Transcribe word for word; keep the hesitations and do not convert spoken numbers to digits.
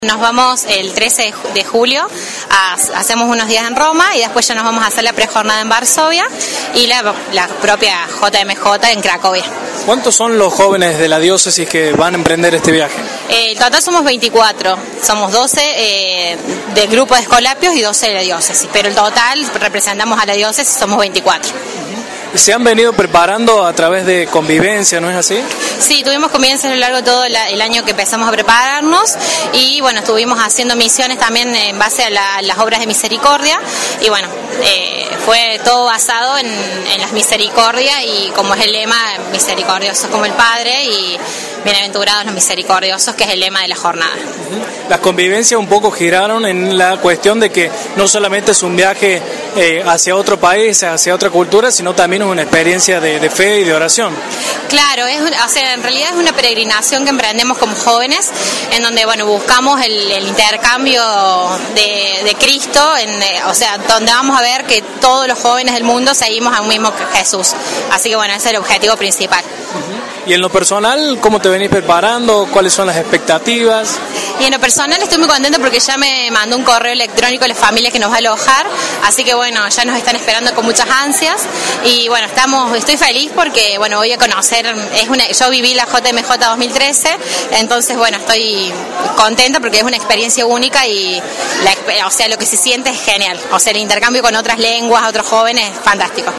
Nos vamos el trece de julio, a, hacemos unos días en Roma y después ya nos vamos a hacer la prejornada en Varsovia y la, la propia J M J en Cracovia. ¿Cuántos son los jóvenes de la diócesis que van a emprender este viaje? Eh, en total somos veinticuatro, somos doce eh, del grupo de Escolapios y doce de la diócesis, pero el total representamos a la diócesis, somos veinticuatro. ¿Se han venido preparando a través de convivencia, no es así? Sí, tuvimos convivencia a lo largo de todo la, el año que empezamos a prepararnos y bueno, estuvimos haciendo misiones también en base a la, las obras de misericordia y bueno, eh, fue todo basado en, en las misericordias y como es el lema, misericordiosos como el Padre y bienaventurados los misericordiosos, que es el lema de la jornada. Las convivencias un poco giraron en la cuestión de que no solamente es un viaje eh, hacia otro país, hacia otra cultura, sino también es una experiencia de, de fe y de oración. Claro, es, o sea, en realidad es una peregrinación que emprendemos como jóvenes, en donde bueno buscamos el, el intercambio de, de Cristo, en, o sea, donde vamos a ver que todos los jóvenes del mundo seguimos a un mismo Jesús. Así que bueno, ese es el objetivo principal. Y en lo personal, ¿cómo te venís preparando? ¿Cuáles son las expectativas? Y en lo personal estoy muy contenta porque ya me mandó un correo electrónico a la familia que nos va a alojar, así que bueno, ya nos están esperando con muchas ansias y bueno, estamos, estoy feliz porque bueno, voy a conocer, es una, yo viví la J M J dos mil trece, entonces bueno, estoy contenta porque es una experiencia única y la, o sea, lo que se siente es genial, o sea, el intercambio con otras lenguas, otros jóvenes, es fantástico.